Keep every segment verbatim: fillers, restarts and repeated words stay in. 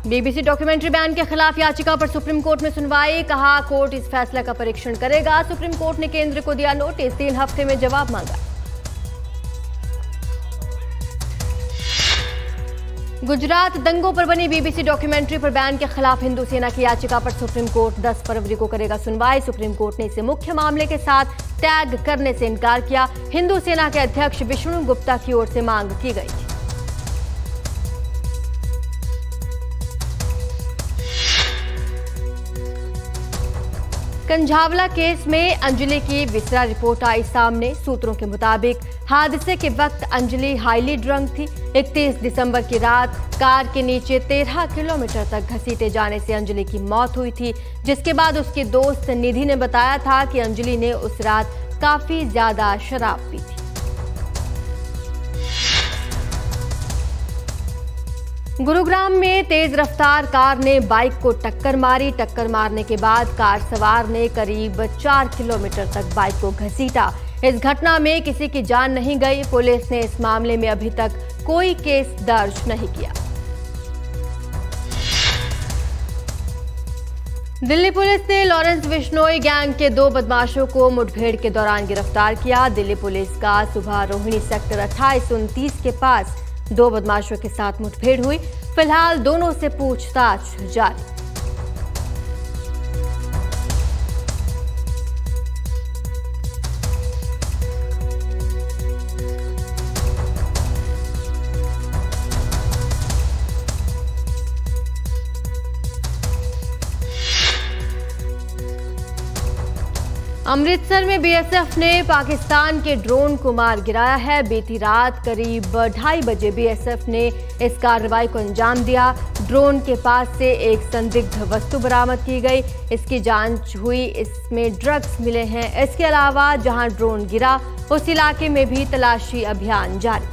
BBC documentary ban के खिलाफ याचिका पर सुप्रीम कोर्ट में सुनवाई। कहा कोर्ट इस फैसले का परीक्षण करेगा। सुप्रीम कोर्ट ने केंद्र को दिया नोटिस, तीन हफ्ते में जवाब मांगा। गुजरात दंगों पर बनी बीबीसी डॉक्यूमेंट्री पर बैन के खिलाफ हिंदू सेना की याचिका पर सुप्रीम कोर्ट दस फरवरी को करेगा सुनवाई। सुप्रीम कोर्ट ने इसे मुख्य मामले के साथ टैग करने से इनकार किया। हिंदू सेना के अध्यक्ष विष्णु गुप्ता की ओर से मांग की गई थी। कंझावला केस में अंजलि की विसरा रिपोर्ट आई सामने। सूत्रों के मुताबिक हादसे के वक्त अंजलि हाईली ड्रंक थी। इकतीस दिसंबर की रात कार के नीचे तेरह किलोमीटर तक घसीटे जाने से अंजलि की मौत हुई थी, जिसके बाद उसके दोस्त निधि ने बताया था कि अंजलि ने उस रात काफी ज्यादा शराब पी थी। गुरुग्राम में तेज रफ्तार कार ने बाइक को टक्कर मारी। टक्कर मारने के बाद कार सवार ने करीब चार किलोमीटर तक बाइक को घसीटा। इस घटना में किसी की जान नहीं गई। पुलिस ने इस मामले में अभी तक कोई केस दर्ज नहीं किया। दिल्ली पुलिस ने लॉरेंस बिश्नोई गैंग के दो बदमाशों को मुठभेड़ के दौरान गिरफ्तार किया। दिल्ली पुलिस का सुबह रोहिणी सेक्टर अट्ठाईस उनतीस के पास दो बदमाशों के साथ मुठभेड़ हुई। फिलहाल दोनों से पूछताछ जारी। अमृतसर में बीएसएफ ने पाकिस्तान के ड्रोन को मार गिराया है। बीती रात करीब ढाई बजे बीएसएफ ने इस कार्रवाई को अंजाम दिया। ड्रोन के पास से एक संदिग्ध वस्तु बरामद की गई। इसकी जांच हुई, इसमें ड्रग्स मिले हैं। इसके अलावा जहां ड्रोन गिरा उस इलाके में भी तलाशी अभियान जारी।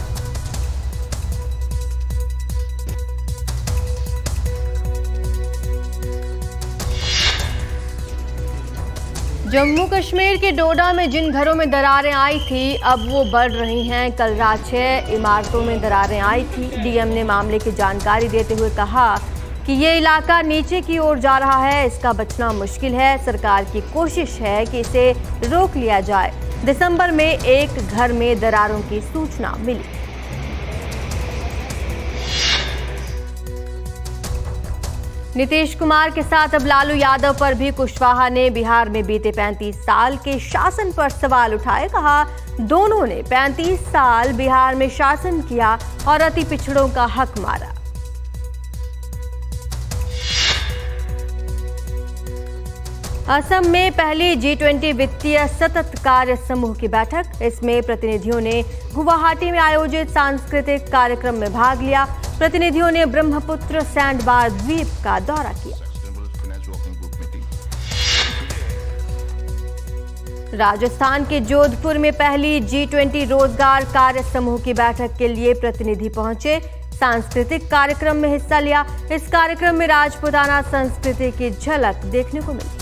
जम्मू कश्मीर के डोडा में जिन घरों में दरारें आई थी अब वो बढ़ रही हैं। कल रात छह इमारतों में दरारें आई थी। डीएम ने मामले की जानकारी देते हुए कहा कि ये इलाका नीचे की ओर जा रहा है, इसका बचना मुश्किल है। सरकार की कोशिश है कि इसे रोक लिया जाए। दिसंबर में एक घर में दरारों की सूचना मिली। नीतीश कुमार के साथ अब लालू यादव पर भी कुशवाहा ने बिहार में बीते पैंतीस साल के शासन पर सवाल उठाए। कहा दोनों ने पैंतीस साल बिहार में शासन किया और अति पिछड़ों का हक मारा। असम में पहली जी ट्वेंटी वित्तीय सतत कार्य समूह की बैठक। इसमें प्रतिनिधियों ने गुवाहाटी में आयोजित सांस्कृतिक कार्यक्रम में भाग लिया। प्रतिनिधियों ने ब्रह्मपुत्र सैंडबार द्वीप का दौरा किया। राजस्थान के जोधपुर में पहली जी ट्वेंटी रोजगार कार्य समूह की बैठक के लिए प्रतिनिधि पहुंचे। सांस्कृतिक कार्यक्रम में हिस्सा लिया। इस कार्यक्रम में राजपूताना संस्कृति की झलक देखने को मिली।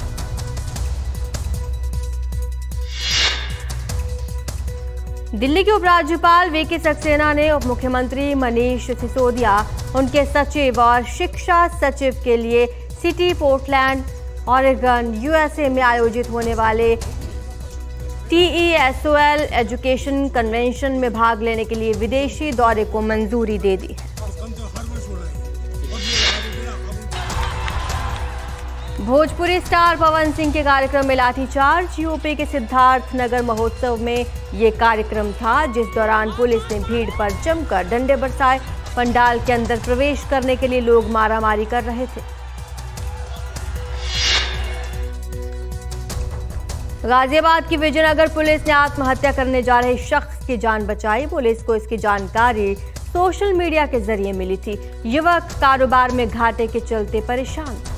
दिल्ली के उपराज्यपाल वीके सक्सेना ने उप मुख्यमंत्री मनीष सिसोदिया, उनके सचिव और शिक्षा सचिव के लिए सिटी पोर्टलैंड ऑरेगन यूएसए में आयोजित होने वाले टीईएसओएल एजुकेशन कन्वेंशन में भाग लेने के लिए विदेशी दौरे को मंजूरी दे दी है। भोजपुरी स्टार पवन सिंह के कार्यक्रम में लाठीचार्ज। यूपी के सिद्धार्थ नगर महोत्सव में ये कार्यक्रम था, जिस दौरान पुलिस ने भीड़ पर जमकर डंडे बरसाए। पंडाल के अंदर प्रवेश करने के लिए लोग मारामारी कर रहे थे। गाजियाबाद की विजयनगर पुलिस ने आत्महत्या करने जा रहे शख्स की जान बचाई। पुलिस को इसकी जानकारी सोशल मीडिया के जरिए मिली थी। युवक कारोबार में घाटे के चलते परेशान था।